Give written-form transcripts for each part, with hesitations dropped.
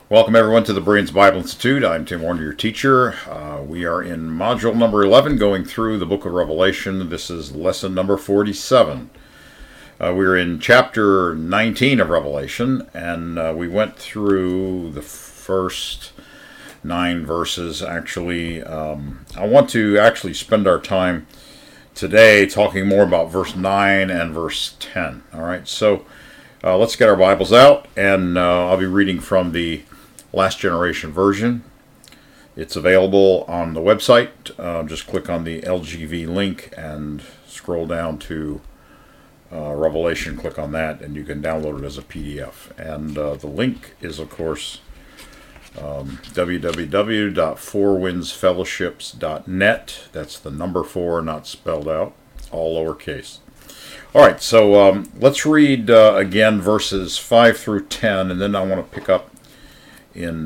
Welcome everyone to the Bereans Bible Institute. I'm Tim Warner, your teacher. We are in module number 11, going through the book of Revelation. This is lesson number 47. We're in chapter 19 of Revelation, and we went through the first 9 verses. Actually, I want to actually spend our time today talking more about verse 9 and verse 10. All right, so let's get our Bibles out, and I'll be reading from the Last Generation version. It's available on the website. Just click on the LGV link and scroll down to Revelation. Click on that, and you can download it as a PDF. And the link is, of course, www.fourwindsfellowships.net. That's the number 4, not spelled out, all lowercase. All right, so let's read again verses 5 through 10, and then I want to pick up in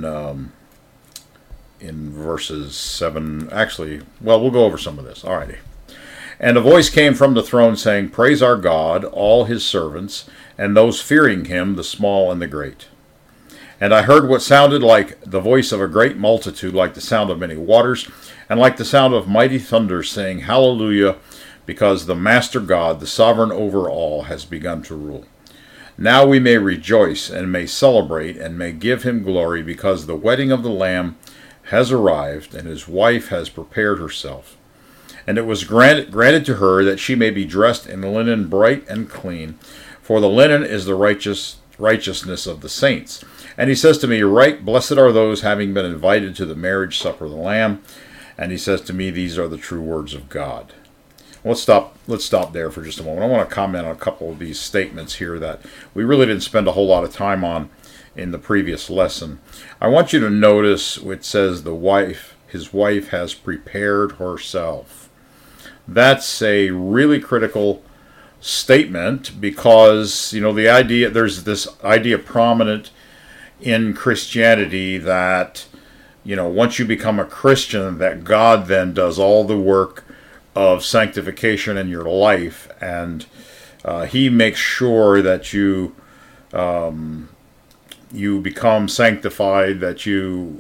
verses 7. Actually, well, we'll go over some of this. Alrighty. And a voice came from the throne saying, "Praise our God, all his servants, and those fearing him, the small and the great." And I heard what sounded like the voice of a great multitude, like the sound of many waters, and like the sound of mighty thunder, saying, "Hallelujah, because the Master God, the sovereign over all, has begun to rule. Now we may rejoice and may celebrate and may give him glory, because the wedding of the Lamb has arrived, and his wife has prepared herself. And it was granted to her that she may be dressed in linen bright and clean, for the linen is the righteousness of the saints. And he says to me, Right, blessed are those having been invited to the marriage supper of the Lamb. And he says to me, These are the true words of God." Let's stop there for just a moment. I want to comment on a couple of these statements here that we really didn't spend a whole lot of time on in the previous lesson. I want you to notice it says his wife has prepared herself. That's a really critical statement, because there's this idea prominent in Christianity that once you become a Christian, that God then does all the work of sanctification in your life, and he makes sure that you become sanctified, that you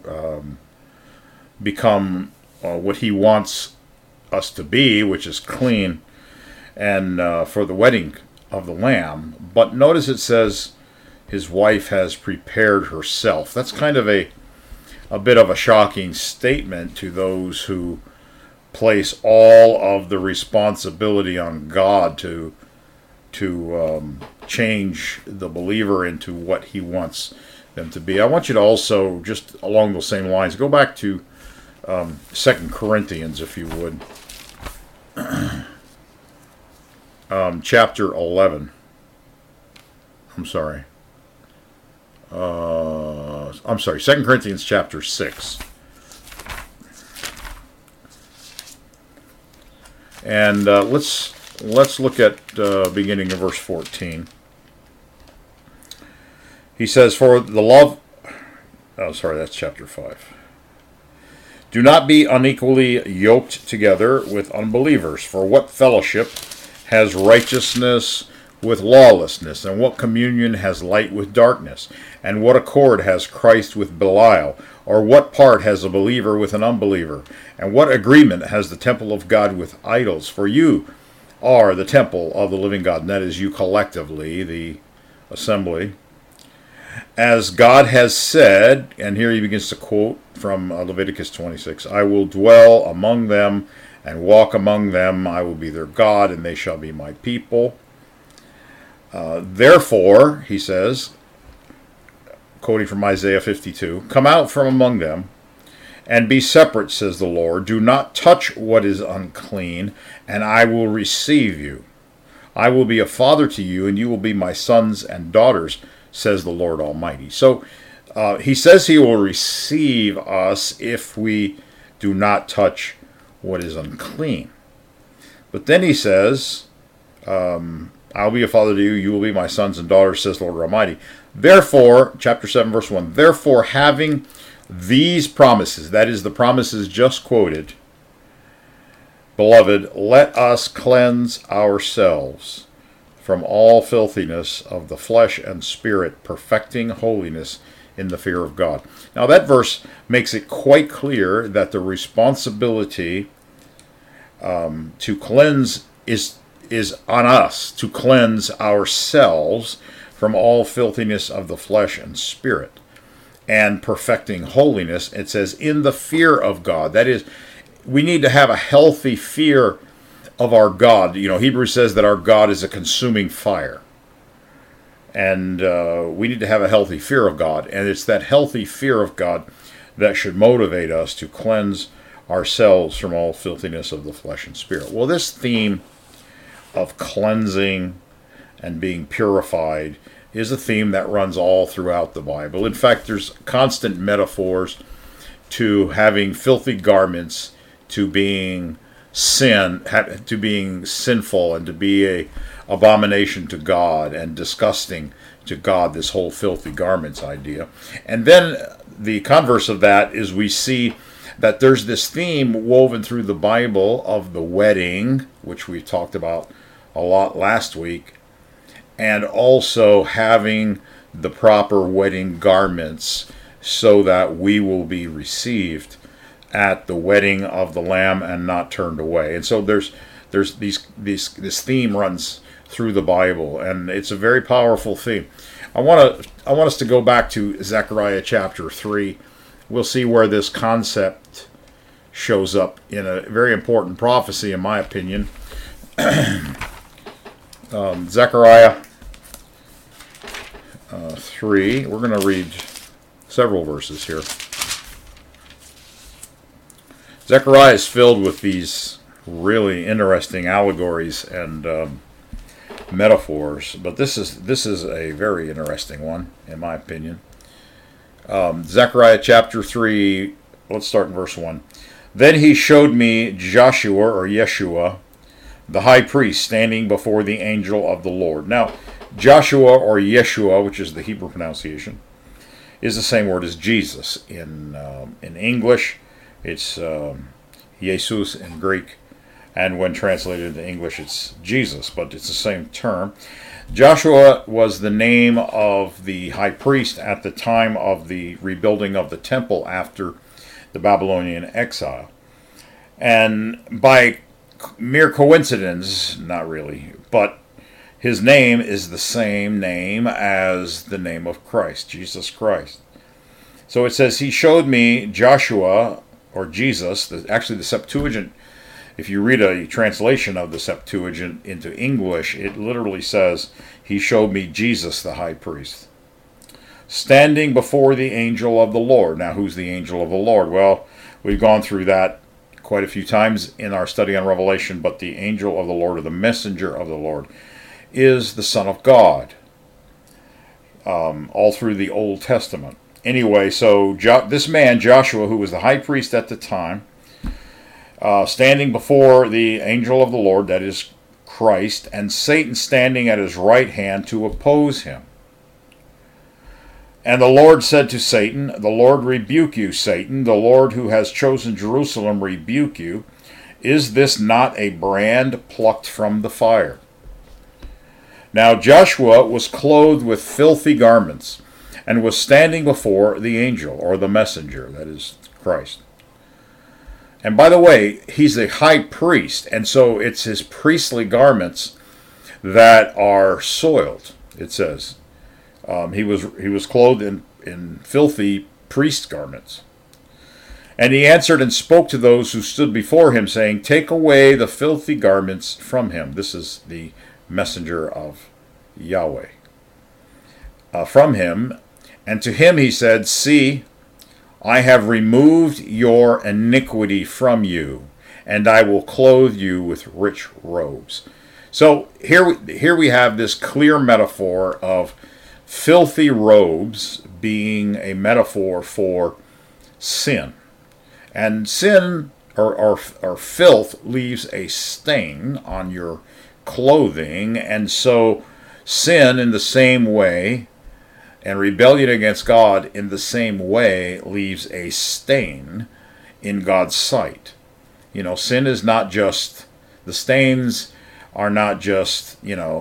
become what he wants us to be, which is clean, and for the wedding of the Lamb. But notice it says his wife has prepared herself. That's kind of a bit of a shocking statement to those who place all of the responsibility on God to change the believer into what he wants them to be. I want you to also, just along those same lines, go back to 2 Corinthians, if you would. Chapter 11. I'm sorry, 2 Corinthians chapter 6. And let's look at beginning of verse 14. He says, "For the love..." Oh, sorry, that's chapter 5. "Do not be unequally yoked together with unbelievers. For what fellowship has righteousness with lawlessness? And what communion has light with darkness? And what accord has Christ with Belial? Or what part has a believer with an unbeliever? And what agreement has the temple of God with idols? For you are the temple of the living God." And that is you collectively, the assembly. "As God has said," and here he begins to quote from Leviticus 26, "I will dwell among them and walk among them. I will be their God, and they shall be my people. Therefore," he says, quoting from Isaiah 52, "Come out from among them, and be separate, says the Lord. Do not touch what is unclean, and I will receive you. I will be a father to you, and you will be my sons and daughters, says the Lord Almighty." So he says he will receive us if we do not touch what is unclean. But then he says, "I'll be a father to you, you will be my sons and daughters, says the Lord Almighty. Therefore," chapter 7, verse 1, "Therefore, having these promises," that is, the promises just quoted, "beloved, let us cleanse ourselves from all filthiness of the flesh and spirit, perfecting holiness in the fear of God. Now that verse makes it quite clear that the responsibility to cleanse is on us, to cleanse ourselves from all filthiness of the flesh and spirit, and perfecting holiness. It says, in the fear of God. That is, we need to have a healthy fear of our God. You know, Hebrews says that our God is a consuming fire. And we need to have a healthy fear of God. And it's that healthy fear of God that should motivate us to cleanse ourselves from all filthiness of the flesh and spirit. Well, this theme of cleansing and being purified is a theme that runs all throughout the Bible. In fact, there's constant metaphors to having filthy garments, to being to being sinful, and to be a abomination to God and disgusting to God, this whole filthy garments idea. And then the converse of that is we see that there's this theme woven through the Bible of the wedding, which we talked about a lot last week, and also having the proper wedding garments so that we will be received at the wedding of the Lamb and not turned away. And so there's this theme runs through the Bible, and it's a very powerful theme. I want us to go back to Zechariah chapter 3. We'll see where this concept shows up in a very important prophecy, in my opinion. Zechariah 3. We're going to read several verses here. Zechariah is filled with these really interesting allegories and metaphors, but this is a very interesting one, in my opinion. Zechariah chapter 3, let's start in verse 1. Then he showed me Joshua, or Yeshua, the high priest, standing before the angel of the Lord. Now, Joshua, or Yeshua, which is the Hebrew pronunciation, is the same word as Jesus. In English, it's Jesus in Greek, and when translated into English, it's Jesus, but it's the same term. Joshua was the name of the high priest at the time of the rebuilding of the temple after the Babylonian exile. And by mere coincidence, not really, but his name is the same name as the name of Christ, Jesus Christ. So it says, he showed me Joshua, or Jesus, actually the Septuagint. If you read a translation of the Septuagint into English, it literally says, he showed me Jesus, the high priest, standing before the angel of the Lord. Now, who's the angel of the Lord? Well, we've gone through that quite a few times in our study on Revelation, but the angel of the Lord, or the messenger of the Lord, is the Son of God, all through the Old Testament. Anyway, so this man, Joshua, who was the high priest at the time, standing before the angel of the Lord, that is Christ, and Satan standing at his right hand to oppose him. And the Lord said to Satan, the Lord rebuke you, Satan, the Lord who has chosen Jerusalem rebuke you. Is this not a brand plucked from the fire? Now Joshua was clothed with filthy garments, and was standing before the angel, or the messenger, that is Christ. And by the way, he's a high priest, and so it's his priestly garments that are soiled, it says. He was clothed in filthy priest garments. And he answered and spoke to those who stood before him, saying, take away the filthy garments from him. This is the messenger of Yahweh. From him. And to him he said, see, I have removed your iniquity from you, and I will clothe you with rich robes. So here we have this clear metaphor of filthy robes being a metaphor for sin. And sin, or filth, leaves a stain on your clothing, and so sin in the same way, and rebellion against God in the same way, leaves a stain in God's sight. You know, sin is not just, the stains are not just,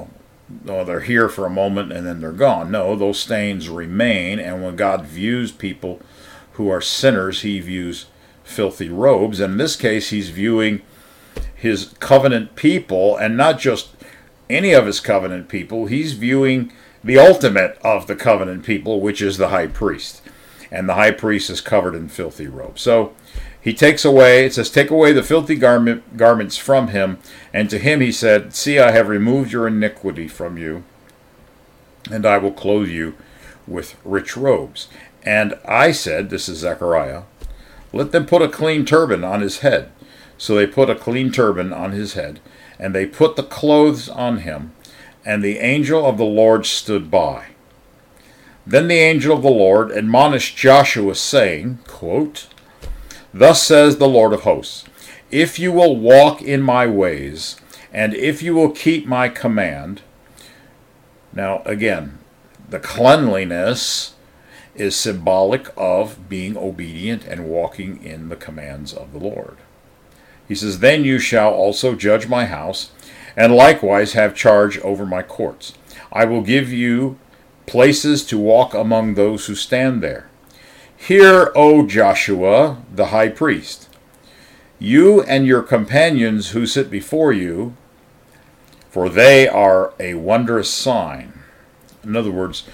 they're here for a moment and then they're gone. No, those stains remain, and when God views people who are sinners, he views filthy robes. And in this case, he's viewing his covenant people, and not just any of his covenant people. He's viewing the ultimate of the covenant people, which is the high priest. And the high priest is covered in filthy robes. So he takes away, it says, take away the filthy garments from him. And to him he said, see, I have removed your iniquity from you, and I will clothe you with rich robes. And I said, this is Zechariah, let them put a clean turban on his head. So they put a clean turban on his head, and they put the clothes on him, and the angel of the Lord stood by. Then the angel of the Lord admonished Joshua, saying, quote, thus says the Lord of hosts, if you will walk in my ways, and if you will keep my command. Now, again, the cleanliness is symbolic of being obedient and walking in the commands of the Lord. He says, then you shall also judge my house, and likewise have charge over my courts. I will give you places to walk among those who stand there. Hear, O Joshua, the high priest, you and your companions who sit before you, for they are a wondrous sign. In other words,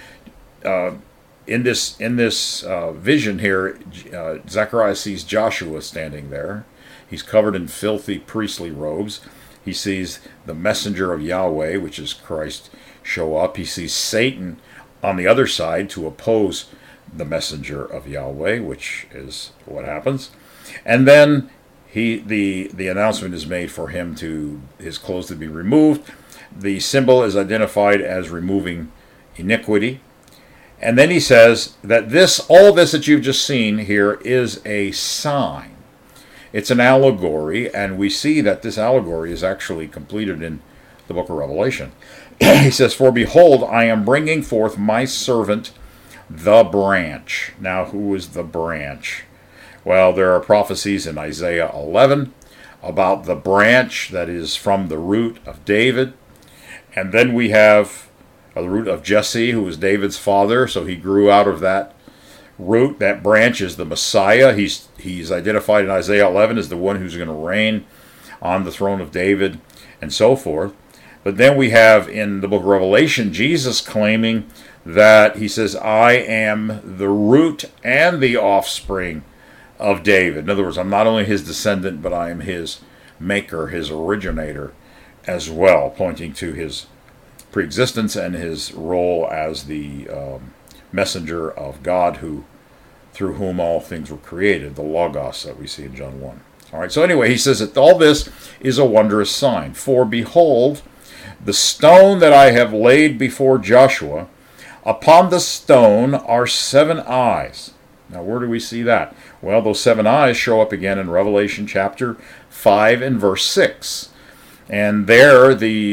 in this vision here, Zechariah sees Joshua standing there. He's covered in filthy priestly robes. He sees the messenger of Yahweh, which is Christ, show up. He sees Satan on the other side to oppose the messenger of Yahweh, which is what happens. And then the announcement is made for him to his clothes to be removed. The symbol is identified as removing iniquity. And then he says that all this that you've just seen here is a sign. It's an allegory, and we see that this allegory is actually completed in the book of Revelation. He says, for behold, I am bringing forth my servant, the branch. Now, who is the branch? Well, there are prophecies in Isaiah 11 about the branch that is from the root of David. And then we have the root of Jesse, who was David's father, so he grew out of that root. That branch is the Messiah. He's identified in Isaiah 11 as the one who's going to reign on the throne of David and so forth. But then we have in the book of Revelation Jesus claiming that he says, I am the root and the offspring of David. In other words, I'm not only his descendant, but I am his maker, his originator as well, pointing to his preexistence and his role as the messenger of God, through whom all things were created, the Logos that we see in John 1. All right, so anyway, he says that all this is a wondrous sign. For behold, the stone that I have laid before Joshua, upon the stone are 7 eyes. Now, where do we see that? Well, those 7 eyes show up again in Revelation chapter 5 and verse 6. And there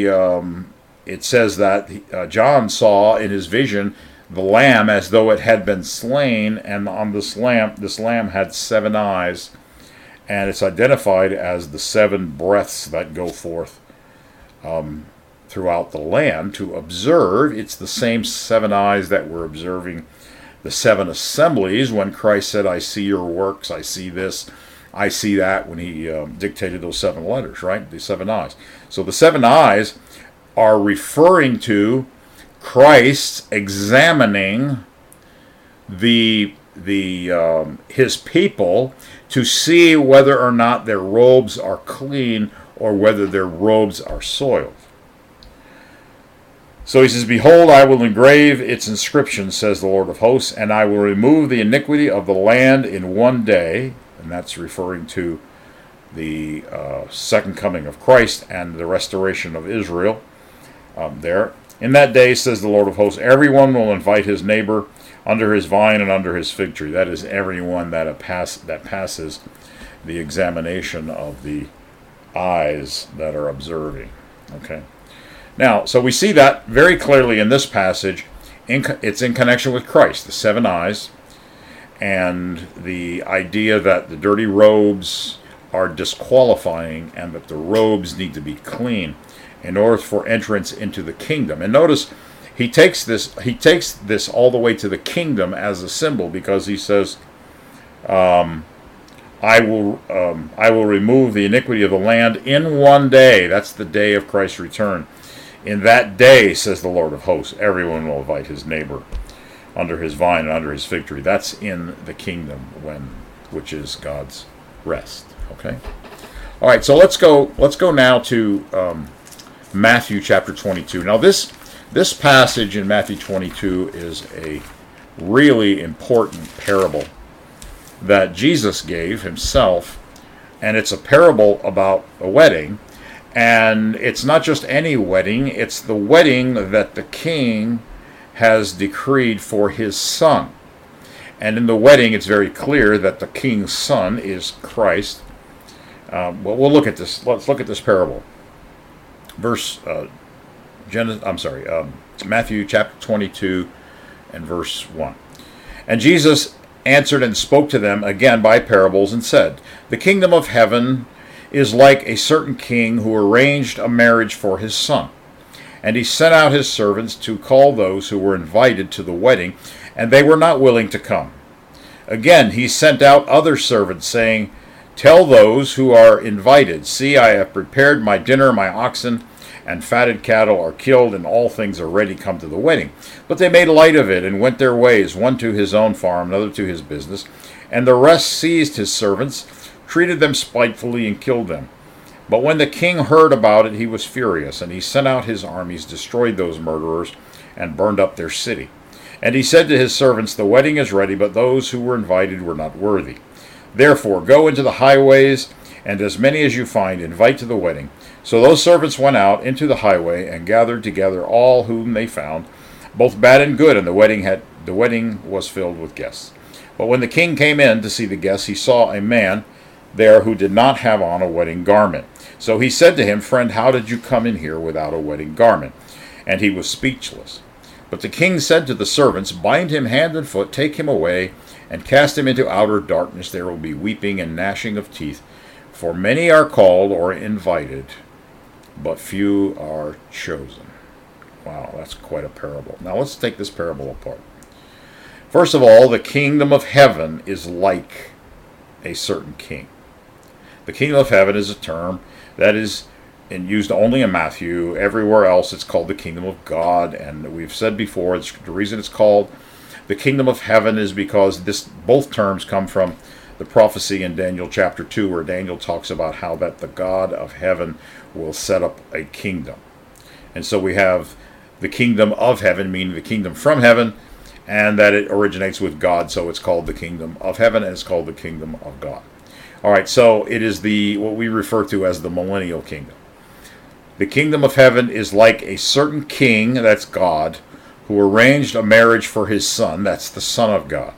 it says that John saw in his vision the lamb as though it had been slain, and on this lamb had 7 eyes, and it's identified as the 7 breaths that go forth throughout the land to observe. It's the same 7 eyes that were observing the 7 assemblies when Christ said, I see your works, I see this, I see that, when he dictated those 7 letters, right? The 7 eyes. So the 7 eyes are referring to Christ examining his people to see whether or not their robes are clean or whether their robes are soiled. So he says, behold, I will engrave its inscription, says the Lord of hosts, and I will remove the iniquity of the land in one day. And that's referring to the second coming of Christ and the restoration of Israel there. In that day, says the Lord of hosts, everyone will invite his neighbor under his vine and under his fig tree. That is everyone that passes the examination of the eyes that are observing. Okay. Now, so we see that very clearly in this passage. It's in connection with Christ, the 7 eyes, and the idea that the dirty robes are disqualifying and that the robes need to be clean. in order for entrance into the kingdom. And notice he takes this all the way to the kingdom as a symbol, because he says, I will remove the iniquity of the land in one day. That's the day of Christ's return. In that day, says the Lord of hosts, everyone will invite his neighbor under his vine and under his fig tree. That's in the kingdom, which is God's rest. Okay. All right. So let's go now to Matthew chapter 22. Now this passage in Matthew 22 is a really important parable that Jesus gave himself, and it's a parable about a wedding. And it's not just any wedding, it's the wedding that the king has decreed for his son. And in the wedding, it's very clear that the king's son is Christ. We'll look at this. Let's look at this parable. Matthew chapter 22 and verse 1. And Jesus answered and spoke to them again by parables and said, the kingdom of heaven is like a certain king who arranged a marriage for his son. And he sent out his servants to call those who were invited to the wedding, and they were not willing to come. Again, he sent out other servants, saying, tell those who are invited, see, I have prepared my dinner, my oxen and fatted cattle are killed, and all things are ready, come to the wedding. But they made light of it, and went their ways, one to his own farm, another to his business. And the rest seized his servants, treated them spitefully, and killed them. But when the king heard about it, he was furious, and he sent out his armies, destroyed those murderers, and burned up their city. And he said to his servants, the wedding is ready, but those who were invited were not worthy. Therefore go into the highways, and as many as you find, invite to the wedding. So those servants went out into the highway, and gathered together all whom they found, both bad and good, and the wedding was filled with guests. But when the king came in to see the guests, he saw a man there who did not have on a wedding garment. So he said to him, friend, how did you come in here without a wedding garment? And he was speechless. But the king said to the servants, bind him hand and foot, take him away, and cast him into outer darkness. There will be weeping and gnashing of teeth, for many are called or invited, but few are chosen. Wow, that's quite a parable. Now let's take this parable apart. First of all, the kingdom of heaven is like a certain king. The kingdom of heaven is a term that is used only in Matthew. Everywhere else it's called the kingdom of God. And we've said before, the reason it's called the kingdom of heaven is because both terms come from the prophecy in Daniel chapter 2, where Daniel talks about how that the God of heaven will set up a kingdom. And so we have the kingdom of heaven, meaning the kingdom from heaven, and that it originates with God, so it's called the kingdom of heaven, and it's called the kingdom of God. All right, so it is what we refer to as the millennial kingdom. The kingdom of heaven is like a certain king, that's God, who arranged a marriage for his son, that's the Son of God.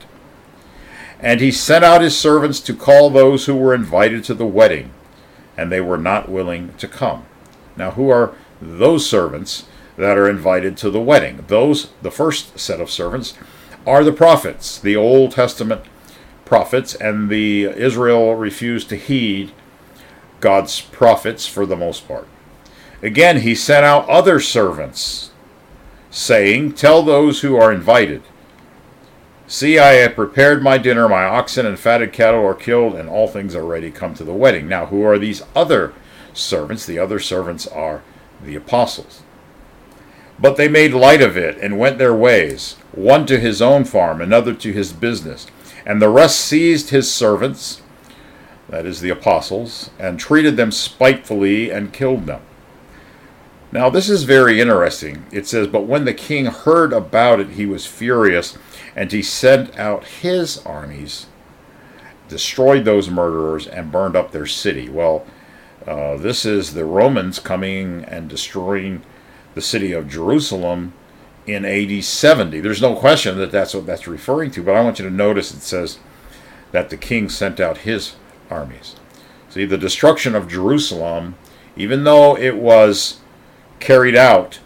And he sent out his servants to call those who were invited to the wedding, and they were not willing to come. Now, who are those servants that are invited to the wedding? The first set of servants are the prophets, the Old Testament prophets, and Israel refused to heed God's prophets for the most part. Again, he sent out other servants, saying, tell those who are invited, see, I have prepared my dinner, my oxen and fatted cattle are killed, and all things are ready, come to the wedding. Now, who are these other servants? The other servants are the apostles. But they made light of it and went their ways, one to his own farm, another to his business. And the rest seized his servants, that is the apostles, and treated them spitefully and killed them. Now this is very interesting. It says, but when the king heard about it, he was furious, and he sent out his armies, destroyed those murderers, and burned up their city. Well, this is the Romans coming and destroying the city of Jerusalem in AD 70. There's no question that that's what that's referring to, but I want you to notice it says that the king sent out his armies. See, the destruction of Jerusalem, even though it was carried out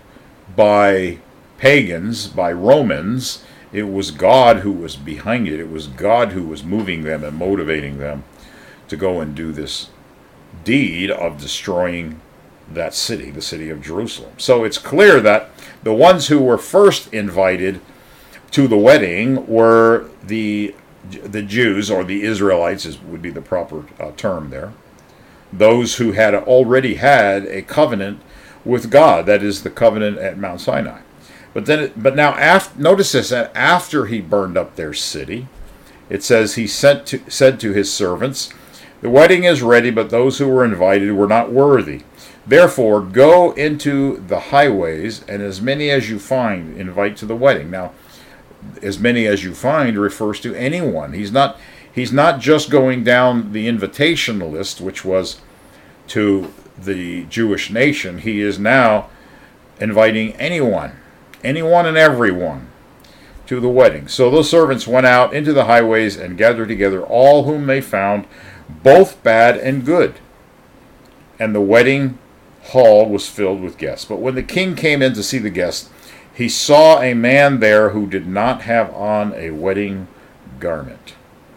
by pagans, by Romans, it was God who was behind it. It was God who was moving them and motivating them to go and do this deed of destroying that city, the city of Jerusalem. So it's clear that the ones who were first invited to the wedding were the Jews, or the Israelites would be the proper term there. Those who had already had a covenant with God, that is the covenant at Mount Sinai. But now, notice this: that after he burned up their city, it says he said to his servants, "The wedding is ready, but those who were invited were not worthy. Therefore, go into the highways, and as many as you find, invite to the wedding." Now, as many as you find refers to anyone. He's not just going down the invitation list, which was to the Jewish nation. He is now inviting anyone and everyone to the wedding. So those servants went out into the highways and gathered together all whom they found, both bad and good. And the wedding hall was filled with guests. But when the king came in to see the guests, he saw a man there who did not have on a wedding garment.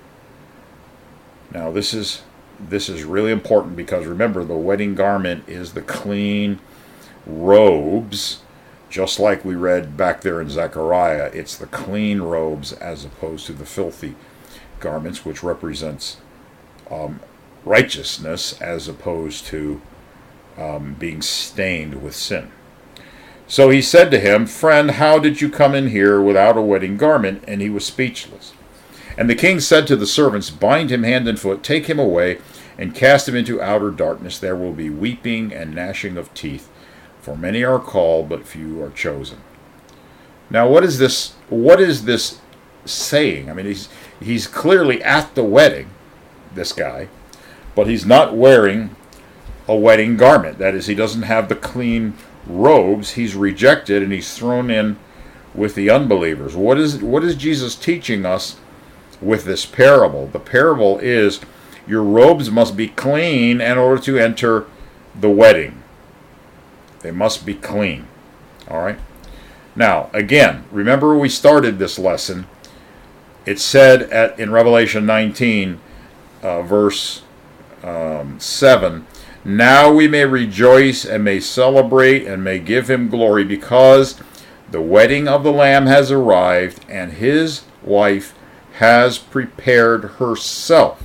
Now this is really important, because remember, the wedding garment is the clean robes, just like we read back there in Zechariah. It's the clean robes as opposed to the filthy garments, which represents righteousness as opposed to being stained with sin. So he said to him, "Friend, how did you come in here without a wedding garment?" And he was speechless. And the king said to the servants, "Bind him hand and foot, take him away, and cast him into outer darkness. There will be weeping and gnashing of teeth, for many are called, but few are chosen." Now, what is this saying? I mean, he's clearly at the wedding, this guy, but he's not wearing a wedding garment. That is, he doesn't have the clean robes. He's rejected, and he's thrown in with the unbelievers. What is Jesus teaching us with this parable? The parable is, your robes must be clean in order to enter the wedding. They must be clean. All right? Now, again, remember we started this lesson. It said in Revelation 19, verse 7, "Now we may rejoice and may celebrate and may give him glory, because the wedding of the Lamb has arrived, and his wife has prepared herself."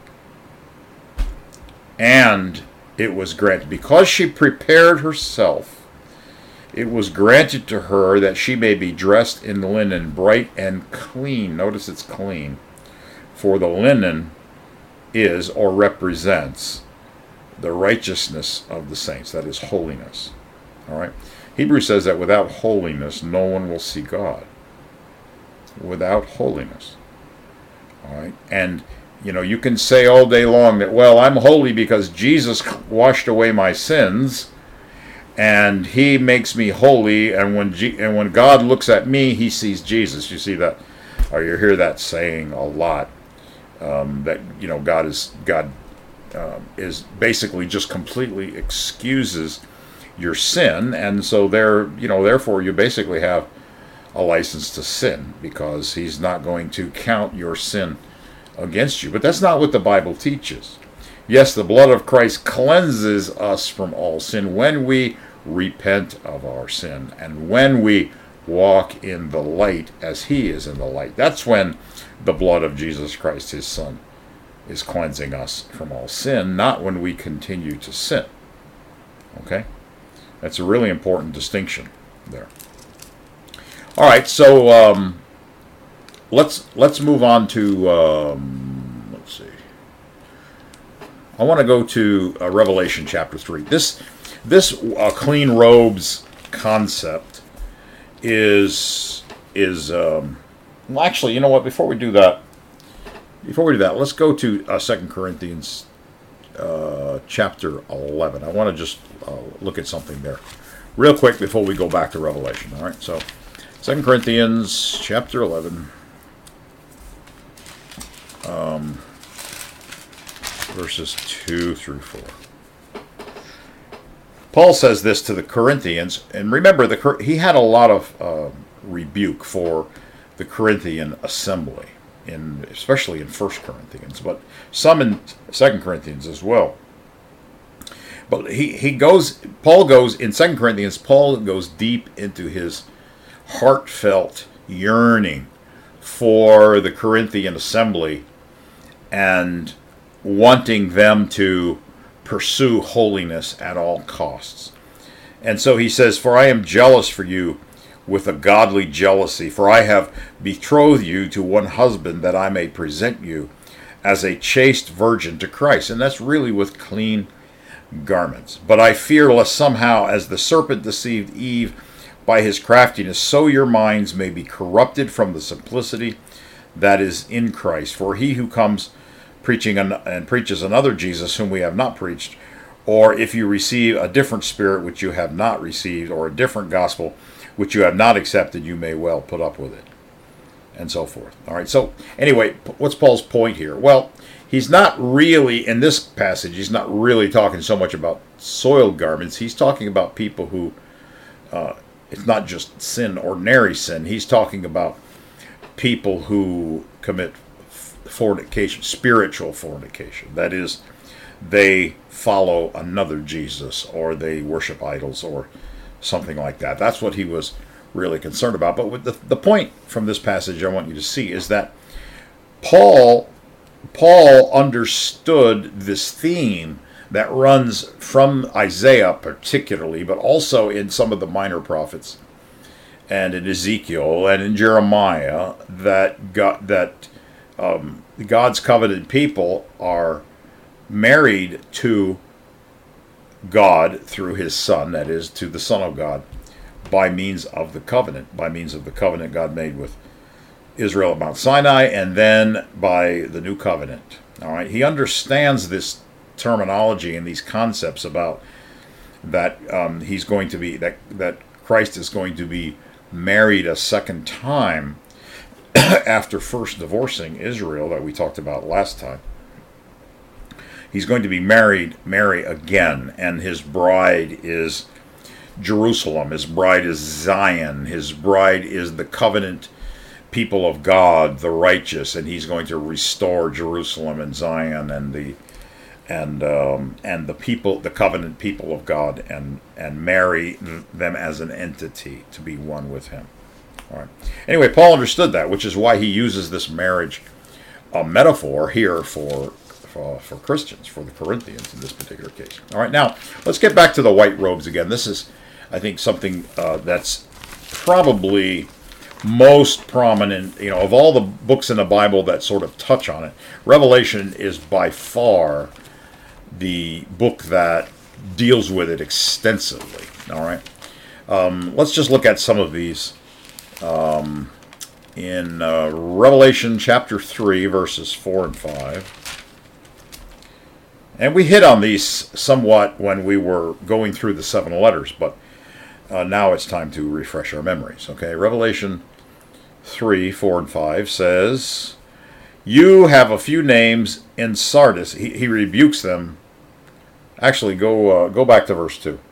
And it was granted, because she prepared herself, it was granted to her that she may be dressed in linen bright and clean. Notice it's clean. For the linen is, or represents, the righteousness of the saints. That is holiness. All right? Hebrews says that without holiness, no one will see God. Without holiness. All right? And you can say all day long that, well, I'm holy because Jesus washed away my sins, and he makes me holy, and when God looks at me, he sees Jesus. You see that, or you hear that saying a lot, that God is basically just completely excuses your sin, and so therefore you basically have a license to sin, because he's not going to count your sin against you. But that's not what the Bible teaches. Yes, the blood of Christ cleanses us from all sin when we repent of our sin, and when we walk in the light as he is in the light. That's when the blood of Jesus Christ, his Son, is cleansing us from all sin, not when we continue to sin. Okay? That's a really important distinction there. All right, so let's move on to let's see. I want to go to Revelation chapter 3. This clean robes concept is well, actually, you know what? Before we do that, let's go to 2 Corinthians chapter 11. I want to just look at something there real quick before we go back to Revelation. All right, so 2 Corinthians chapter 11, verses 2 through 4. Paul says this to the Corinthians, and remember, he had a lot of rebuke for the Corinthian assembly, especially in 1 Corinthians, but some in 2 Corinthians as well. But Paul goes, in 2 Corinthians, Paul goes deep into his heartfelt yearning for the Corinthian assembly and wanting them to pursue holiness at all costs. And so he says, "For I am jealous for you with a godly jealousy, for I have betrothed you to one husband, that I may present you as a chaste virgin to Christ." And that's really with clean garments. "But I fear lest somehow, as the serpent deceived Eve by his craftiness, so your minds may be corrupted from the simplicity that is in Christ. For he who comes preaching and preaches another Jesus whom we have not preached, or if you receive a different spirit which you have not received, or a different gospel which you have not accepted, you may well put up with it," and so forth. All right, so anyway, what's Paul's point here? Well, he's not really, in this passage, he's not really talking so much about soiled garments. He's talking about people who, it's not just sin, ordinary sin. He's talking about people who commit fornication, spiritual fornication. That is, they follow another Jesus, or they worship idols, or something like that. That's what he was really concerned about. But with the point from this passage I want you to see is that Paul understood this theme that runs from Isaiah particularly, but also in some of the minor prophets, and in Ezekiel and in Jeremiah, that God's covenant people are married to God through his Son, that is, to the Son of God, by means of the covenant God made with Israel at Mount Sinai, and then by the new covenant. All right, he understands this terminology and these concepts about that he's going to be that Christ is going to be married a second time after first divorcing Israel, that we talked about last time. He's going to be marry again, and his bride is Jerusalem. His bride is Zion. His bride is the covenant people of God, the righteous, and he's going to restore Jerusalem and Zion and the people, the covenant people of God, and marry them as an entity to be one with him. All right. Anyway, Paul understood that, which is why he uses this marriage metaphor here for Christians, for the Corinthians in this particular case. All right, now let's get back to the white robes again. This is, I think, something that's probably most prominent, of all the books in the Bible that sort of touch on it. Revelation is by far the book that deals with it extensively. All right, let's just look at some of these. In Revelation chapter 3, verses 4 and 5. And we hit on these somewhat when we were going through the 7 letters, but now it's time to refresh our memories. Okay, Revelation 3, 4 and 5 says, "You have a few names in Sardis." He rebukes them. Actually, go back to verse 2.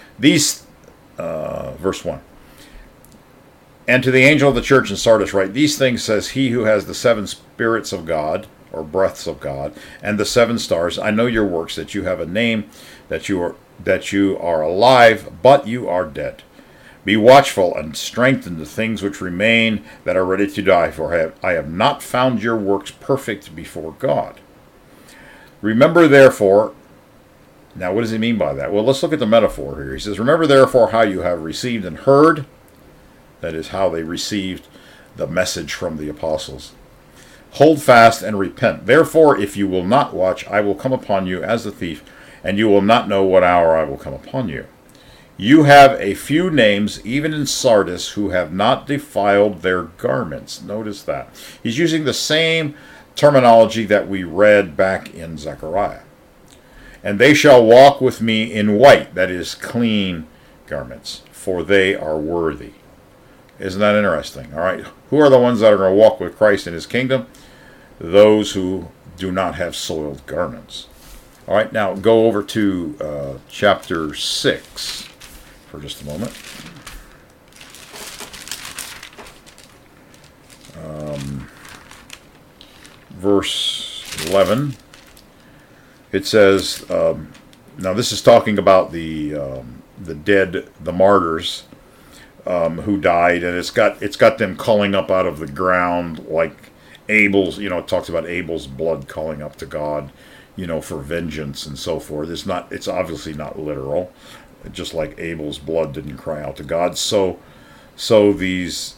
Verse 1. "And to the angel of the church in Sardis write, these things says he who has the 7 spirits of God," or breaths of God, "and the 7 stars. I know your works, that you have a name, that you are alive, but you are dead. Be watchful and strengthen the things which remain that are ready to die, for I have not found your works perfect before God. Remember therefore," now what does he mean by that? Well, let's look at the metaphor here. He says, "Remember therefore how you have received and heard," that is, how they received the message from the apostles. "Hold fast and repent. Therefore, if you will not watch, I will come upon you as a thief, and you will not know what hour I will come upon you. You have a few names, even in Sardis, who have not defiled their garments." Notice that. He's using the same terminology that we read back in Zechariah. "And they shall walk with me in white," that is, clean garments, "for they are worthy." Isn't that interesting? All right. Who are the ones that are going to walk with Christ in his kingdom? Those who do not have soiled garments. All right. Now go over to chapter 6 for just a moment. Verse 11. It says, Now this is talking about the dead, the martyrs who died, and it's got them calling up out of the ground like Abel's. It talks about Abel's blood calling up to God, for vengeance and so forth. It's obviously not literal, just like Abel's blood didn't cry out to God. So these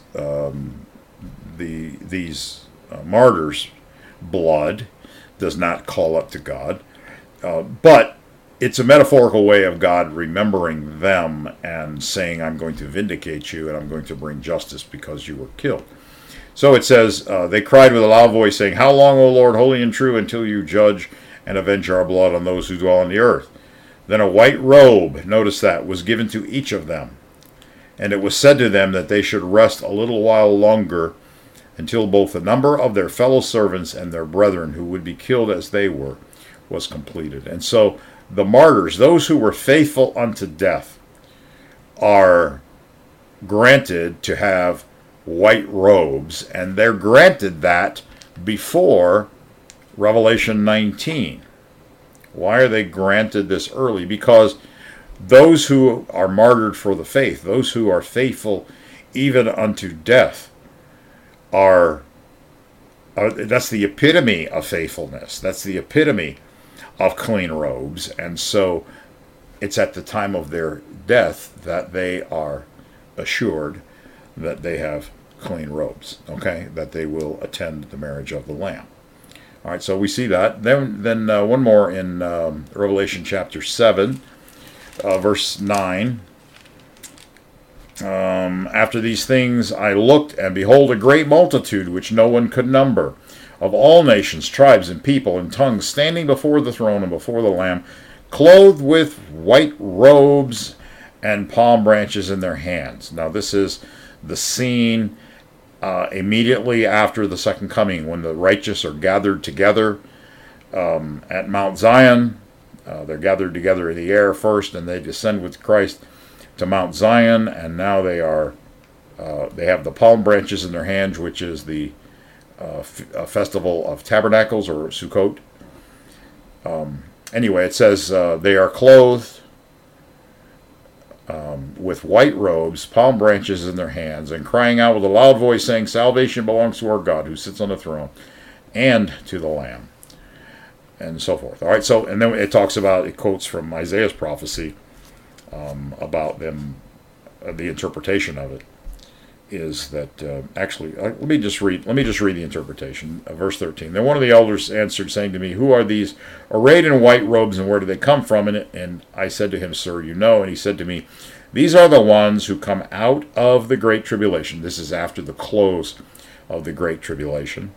martyrs' blood does not call up to God, but it's a metaphorical way of God remembering them and saying, I'm going to vindicate you and I'm going to bring justice because you were killed. So it says, they cried with a loud voice, saying, How long, O Lord, holy and true, until you judge and avenge our blood on those who dwell on the earth? Then a white robe, notice that, was given to each of them. And it was said to them that they should rest a little while longer until both the number of their fellow servants and their brethren who would be killed as they were was completed. And so the martyrs, those who were faithful unto death, are granted to have white robes, and they're granted that before Revelation 19. Why are they granted this early? Because those who are martyred for the faith, those who are faithful even unto death, that's the epitome of faithfulness. That's the epitome of clean robes. And so it's at the time of their death that they are assured that they have clean robes, okay, that they will attend the marriage of the Lamb. All right, so we see that. Then one more in Revelation chapter 7, verse 9. After these things I looked, and behold, a great multitude, which no one could number, of all nations, tribes, and people, and tongues, standing before the throne and before the Lamb, clothed with white robes and palm branches in their hands. Now this is the scene immediately after the second coming, when the righteous are gathered together at Mount Zion. They're gathered together in the air first, and they descend with Christ to Mount Zion, and now they have the palm branches in their hands, which is the festival of tabernacles, or Sukkot. Anyway, it says they are clothed with white robes, palm branches in their hands, and crying out with a loud voice, saying, Salvation belongs to our God who sits on the throne and to the Lamb, and so forth. All right, so, and then it quotes from Isaiah's prophecy about them. The interpretation of it is that let me just read the interpretation. Verse 13. Then one of the elders answered, saying to me, Who are these arrayed in white robes, and where do they come from? And I said to him, Sir, you know. And he said to me, These are the ones who come out of the great tribulation. This is after the close of the great tribulation.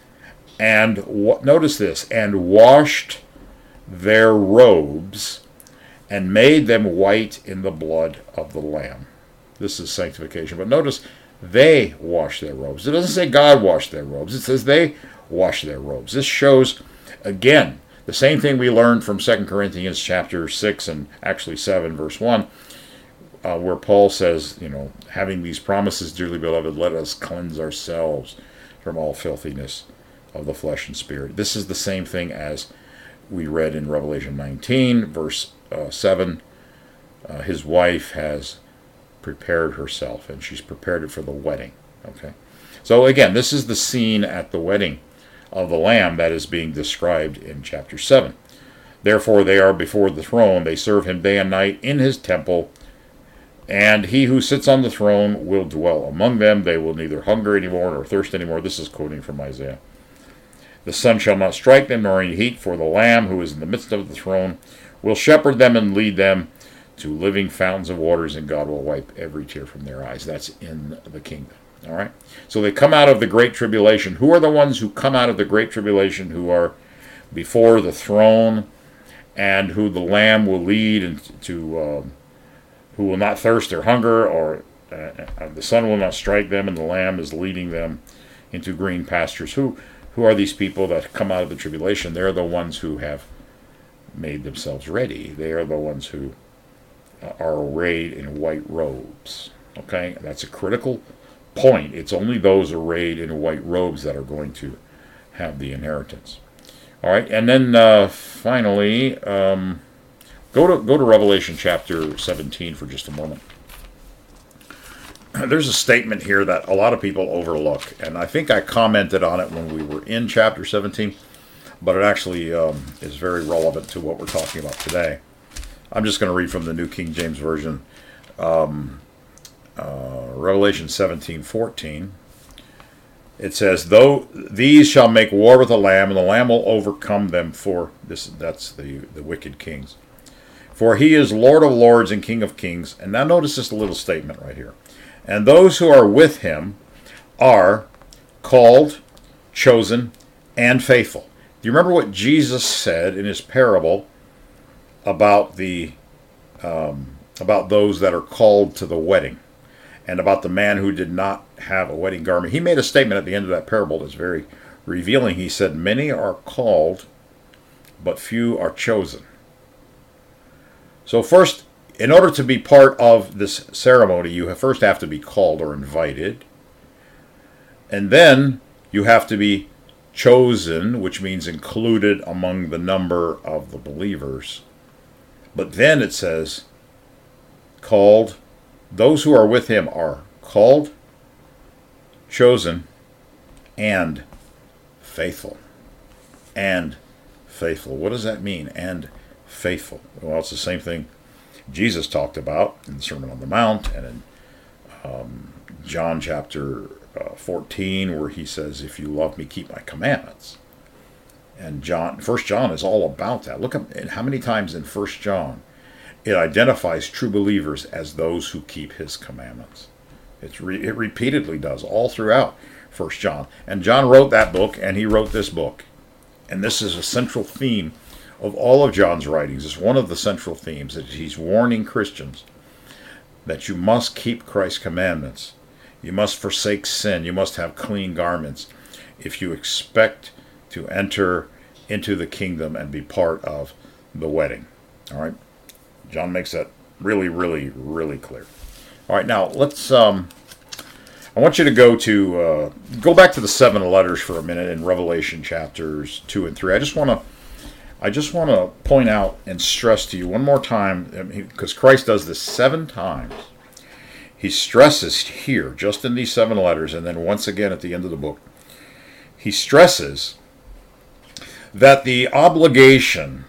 And notice this, and washed their robes and made them white in the blood of the Lamb. This is sanctification. But notice, they washed their robes. It doesn't say God washed their robes. It says they washed their robes. This shows, again, the same thing we learned from 2 Corinthians chapter 6 and actually 7, verse 1, where Paul says, having these promises, dearly beloved, let us cleanse ourselves from all filthiness of the flesh and spirit. This is the same thing as we read in Revelation 19, verse 7. His wife has prepared herself, and she's prepared it for the wedding. Okay, so again, this is the scene at the wedding of the Lamb that is being described in chapter 7. Therefore they are before the throne, they serve him day and night in his temple, and he who sits on the throne will dwell among them. They will neither hunger anymore nor thirst anymore. This is quoting from Isaiah. The sun shall not strike them nor any heat, for the Lamb who is in the midst of the throne will shepherd them and lead them to living fountains of waters, and God will wipe every tear from their eyes. That's in the kingdom. All right? So they come out of the great tribulation. Who are the ones who come out of the great tribulation, who are before the throne, and who the Lamb will lead into, who will not thirst or hunger, or the sun will not strike them, and the Lamb is leading them into green pastures. Who are these people that come out of the tribulation? They're the ones who have made themselves ready. They are the ones who are arrayed in white robes. Okay, that's a critical point. It's only those arrayed in white robes that are going to have the inheritance. All right, and then finally, Go to Revelation chapter 17 for just a moment. There's a statement here that a lot of people overlook, and I think I commented on it when we were in chapter 17, but it actually is very relevant to what we're talking about today. I'm just going to read from the New King James Version, Revelation 17:14. It says, "Though these shall make war with the Lamb, and the Lamb will overcome them, for this." That's the wicked kings. "For he is Lord of lords and King of kings." And now notice this little statement right here. "And those who are with him are called, chosen, and faithful." Do you remember what Jesus said in his parable about about those that are called to the wedding, and about the man who did not have a wedding garment? He made a statement at the end of that parable that's very revealing. He said, "Many are called, but few are chosen." So first, in order to be part of this ceremony, you first have to be called or invited. And then you have to be chosen, which means included among the number of the believers. But then it says, called, those who are with him are called, chosen, and faithful. And faithful. What does that mean? And faithful. Well, it's the same thing Jesus talked about in the Sermon on the Mount, and in John chapter 14, where he says, "If you love me, keep my commandments." And First John is all about that. Look at how many times in First John it identifies true believers as those who keep his commandments. It repeatedly does all throughout First John. And John wrote that book, and he wrote this book. And this is a central theme of all of John's writings. It's one of the central themes that he's warning Christians that you must keep Christ's commandments. You must forsake sin. You must have clean garments if you expect to enter into the kingdom and be part of the wedding. All right? John makes that really, really, really clear. All right, now let's. I want you to go back to the 7 letters for a minute in Revelation chapters 2 and 3. I just want to point out and stress to you one more time, because Christ does this 7 times. He stresses here, just in these 7 letters, and then once again at the end of the book, he stresses that the obligation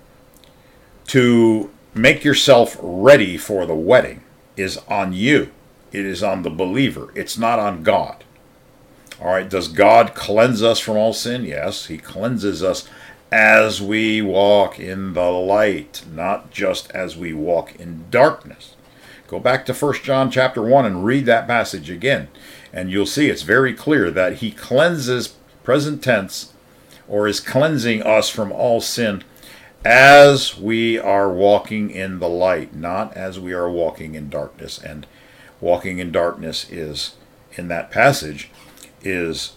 to make yourself ready for the wedding is on you. It is on the believer. It's not on God. All right, does God cleanse us from all sin? Yes, he cleanses us as we walk in the light, not just as we walk in darkness. Go back to 1 John chapter 1 and read that passage again, and you'll see it's very clear that he cleanses, present tense, or is cleansing us from all sin as we are walking in the light, not as we are walking in darkness. And walking in darkness is, in that passage, is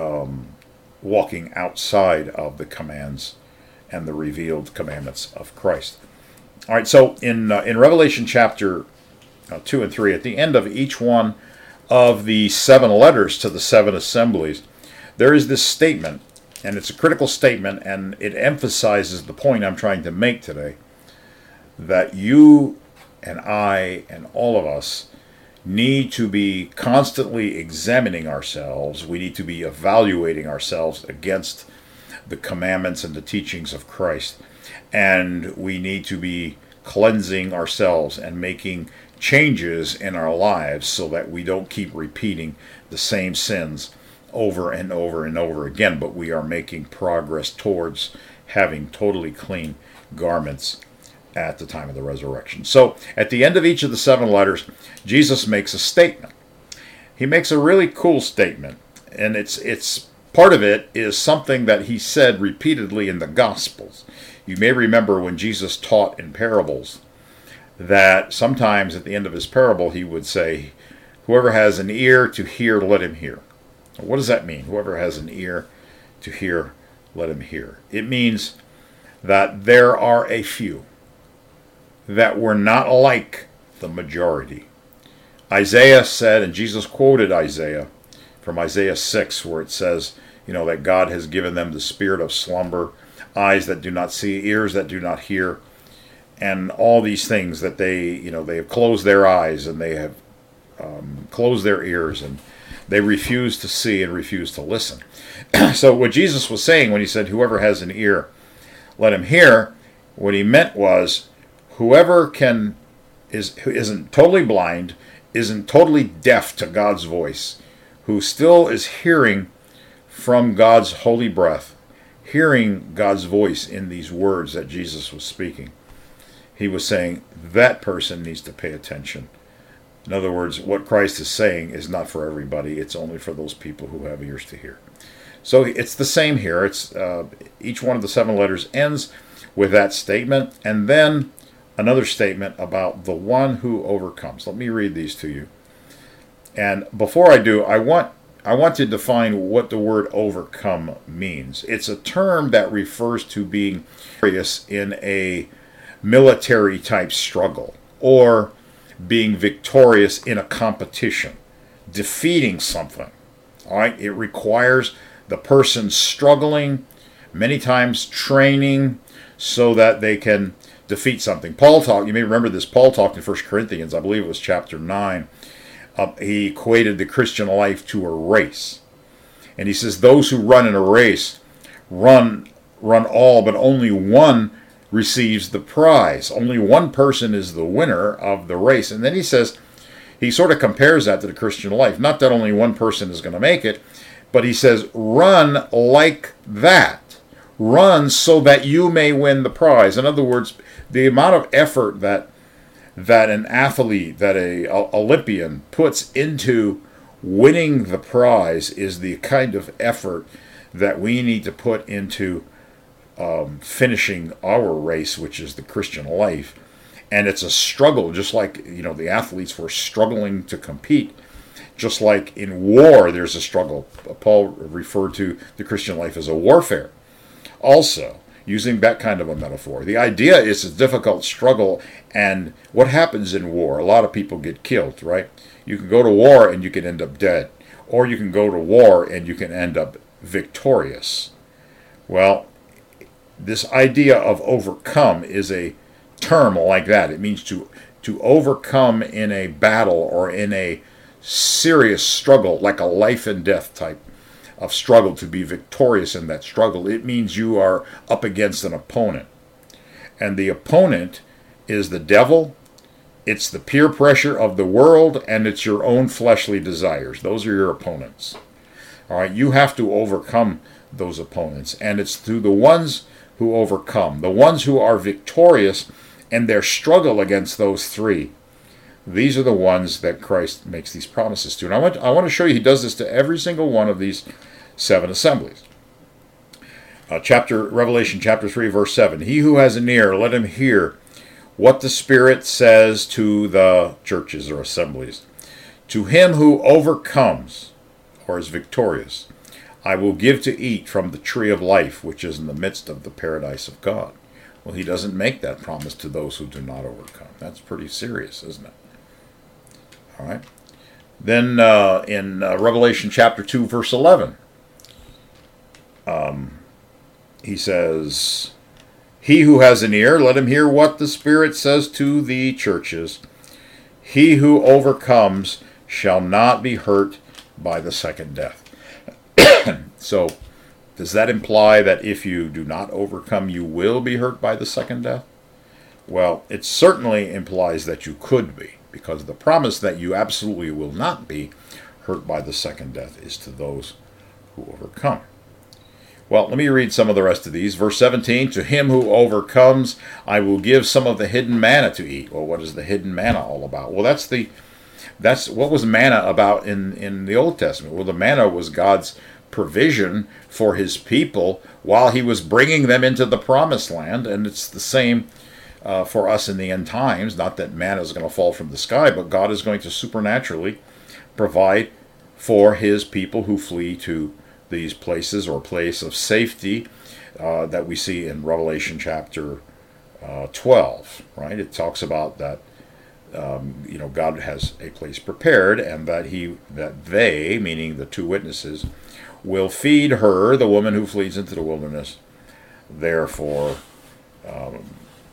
walking outside of the commands and the revealed commandments of Christ. All right, so in Revelation chapter 2 and 3, at the end of each one of the 7 letters to the 7 assemblies, there is this statement, and it's a critical statement, and it emphasizes the point I'm trying to make today, that you and I and all of us need to be constantly examining ourselves. We need to be evaluating ourselves against the commandments and the teachings of Christ. And we need to be cleansing ourselves and making changes in our lives so that we don't keep repeating the same sins over and over and over again, but we are making progress towards having totally clean garments at the time of the resurrection. So at the end of each of the 7 letters, Jesus makes a statement. He makes a really cool statement, and it's part of it is something that he said repeatedly in the Gospels. You may remember when Jesus taught in parables that sometimes at the end of his parable he would say, "Whoever has an ear to hear, let him hear." What does that mean? Whoever has an ear to hear, let him hear. It means that there are a few that were not like the majority. Isaiah said, and Jesus quoted Isaiah from Isaiah 6, where it says, that God has given them the spirit of slumber, eyes that do not see, ears that do not hear, and all these things that they have closed their eyes and they have closed their ears, and they refuse to see and refuse to listen. So what Jesus was saying when he said, whoever has an ear, let him hear, what he meant was whoever who isn't totally blind, isn't totally deaf to God's voice, who still is hearing from God's holy breath, hearing God's voice in these words that Jesus was speaking. He was saying that person needs to pay attention. In other words, what Christ is saying is not for everybody. It's only for those people who have ears to hear. So it's the same here. It's each one of the 7 letters ends with that statement, and then another statement about the one who overcomes. Let me read these to you. And before I do, I want to define what the word overcome means. It's a term that refers to being victorious in a military type struggle, or being victorious in a competition, defeating something. All right, it requires the person struggling, many times training, so that they can defeat something. You may remember this, Paul talked in 1 Corinthians, I believe it was chapter 9. He equated the Christian life to a race. And he says, those who run in a race run all, but only one receives the prize. Only one person is the winner of the race. And then he says, he sort of compares that to the Christian life. Not that only one person is going to make it, but he says, run like that. Run so that you may win the prize. In other words, the amount of effort that an athlete, that a Olympian puts into winning the prize is the kind of effort that we need to put into finishing our race, which is the Christian life. And it's a struggle, just like the athletes were struggling to compete. Just like in war, there's a struggle. Paul referred to the Christian life as a warfare. Also, using that kind of a metaphor, the idea is a difficult struggle. And what happens in war? A lot of people get killed, right? You can go to war and you can end up dead, or you can go to war and you can end up victorious. Well, this idea of overcome is a term like that. It means to overcome in a battle or in a serious struggle, like a life and death type of struggle, to be victorious in that struggle. It means you are up against an opponent. And the opponent is the devil, it's the peer pressure of the world, and it's your own fleshly desires. Those are your opponents. All right, you have to overcome those opponents. And it's through the ones who overcome, the ones who are victorious in their struggle against those three. These are the ones that Christ makes these promises to. And I want to show you he does this to every single one of these 7 assemblies. Revelation chapter 3, verse 7. He who has an ear, let him hear what the Spirit says to the churches or assemblies. To him who overcomes, or is victorious, I will give to eat from the tree of life, which is in the midst of the paradise of God. Well, he doesn't make that promise to those who do not overcome. That's pretty serious, isn't it? All right. Then in Revelation chapter 2, verse 11, he says, he who has an ear, let him hear what the Spirit says to the churches. He who overcomes shall not be hurt by the second death. So, does that imply that if you do not overcome, you will be hurt by the second death? Well, it certainly implies that you could be, because the promise that you absolutely will not be hurt by the second death is to those who overcome. Well, let me read some of the rest of these. Verse 17, to him who overcomes, I will give some of the hidden manna to eat. Well, what is the hidden manna all about? Well, that's what was manna about in the Old Testament. Well, the manna was God's provision for his people while he was bringing them into the promised land. And it's the same for us in the end times. Not that manna is going to fall from the sky, but God is going to supernaturally provide for his people who flee to these places, or place of safety that we see in Revelation chapter 12. Right? It talks about that God has a place prepared, and that they, meaning the 2 witnesses, will feed her, the woman who flees into the wilderness, there for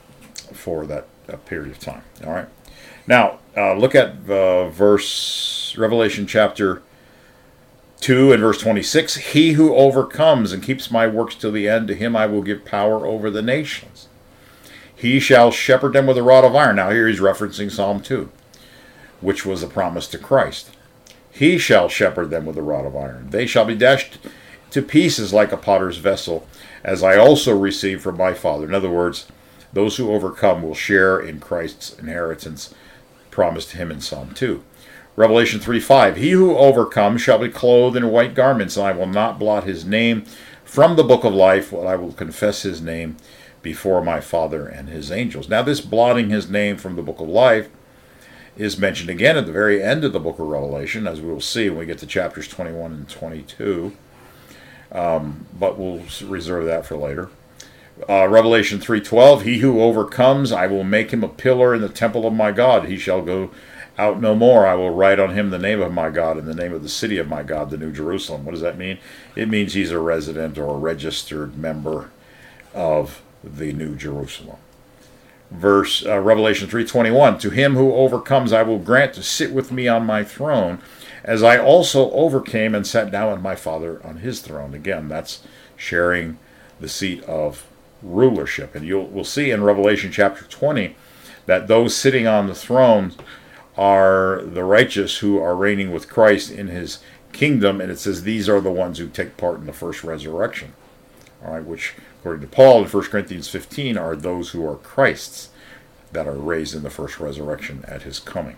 for that period of time. All right. Now, look at Revelation chapter 2 and verse 26. He who overcomes and keeps my works till the end, to him I will give power over the nations. He shall shepherd them with a rod of iron. Now here he's referencing Psalm 2, which was a promise to Christ. He shall shepherd them with a rod of iron. They shall be dashed to pieces like a potter's vessel, as I also received from my Father. In other words, those who overcome will share in Christ's inheritance promised to him in Psalm 2. Revelation 3:5, he who overcomes shall be clothed in white garments, and I will not blot his name from the book of life, but I will confess his name before my Father and his angels. Now this blotting his name from the book of life is mentioned again at the very end of the book of Revelation, as we will see when we get to chapters 21 and 22. But we'll reserve that for later. Revelation 3:12, he who overcomes, I will make him a pillar in the temple of my God. He shall go out no more. I will write on him the name of my God and the name of the city of my God, the New Jerusalem. What does that mean? It means he's a resident or a registered member of the New Jerusalem. Revelation 3:21, to him who overcomes, I will grant to sit with me on my throne, as I also overcame and sat down with my Father on his throne. Again, that's sharing the seat of rulership. And we'll see in Revelation chapter 20 that those sitting on the throne are the righteous who are reigning with Christ in his kingdom. And it says these are the ones who take part in the first resurrection. All right, which, according to Paul in 1 Corinthians 15, are those who are Christ's that are raised in the first resurrection at his coming.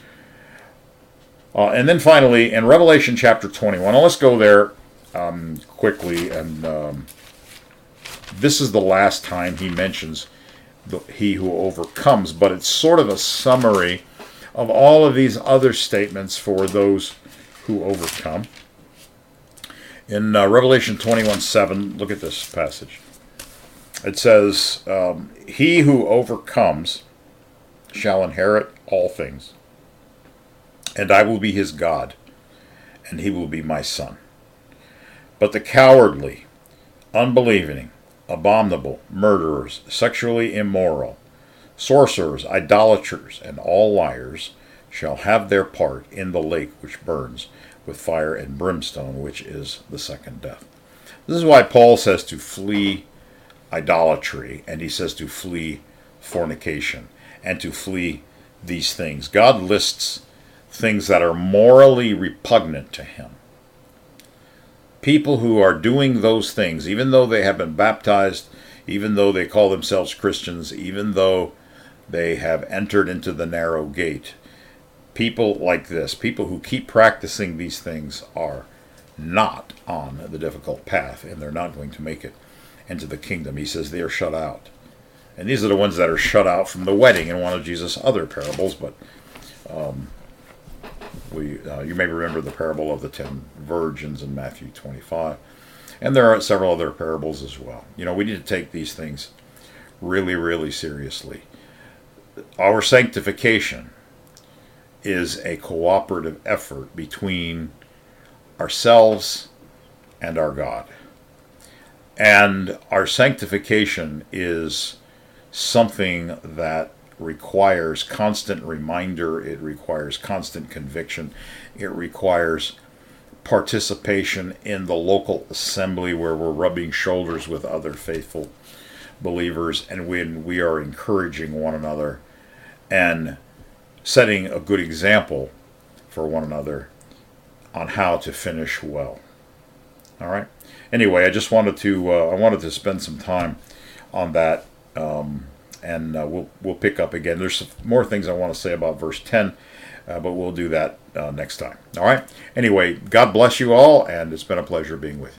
And then finally, in Revelation chapter 21, now let's go there quickly. And this is the last time he mentions he who overcomes, but it's sort of a summary of all of these other statements for those who overcome. In Revelation 21:7, look at this passage. It says, he who overcomes shall inherit all things, and I will be his God, and he will be my son. But the cowardly, unbelieving, abominable, murderers, sexually immoral, sorcerers, idolaters, and all liars shall have their part in the lake which burns with fire and brimstone, which is the second death. This is why Paul says to flee idolatry, and he says to flee fornication, and to flee these things. God lists things that are morally repugnant to him. People who are doing those things, even though they have been baptized, even though they call themselves Christians, even though they have entered into the narrow gate, people like this, people who keep practicing these things, are not on the difficult path, and they're not going to make it into the kingdom. He says they are shut out. And these are the ones that are shut out from the wedding in one of Jesus' other parables, but you may remember the parable of the 10 virgins in Matthew 25. And there are several other parables as well. We need to take these things really, really seriously. Our sanctification is a cooperative effort between ourselves and our God. And our sanctification is something that requires constant reminder, it requires constant conviction, it requires participation in the local assembly where we're rubbing shoulders with other faithful believers, and when we are encouraging one another and setting a good example for one another on how to finish well. All right. Anyway, I just wanted to spend some time on that, and we'll pick up again. There's some more things I want to say about verse 10, but we'll do that next time. All right. Anyway, God bless you all, and it's been a pleasure being with you.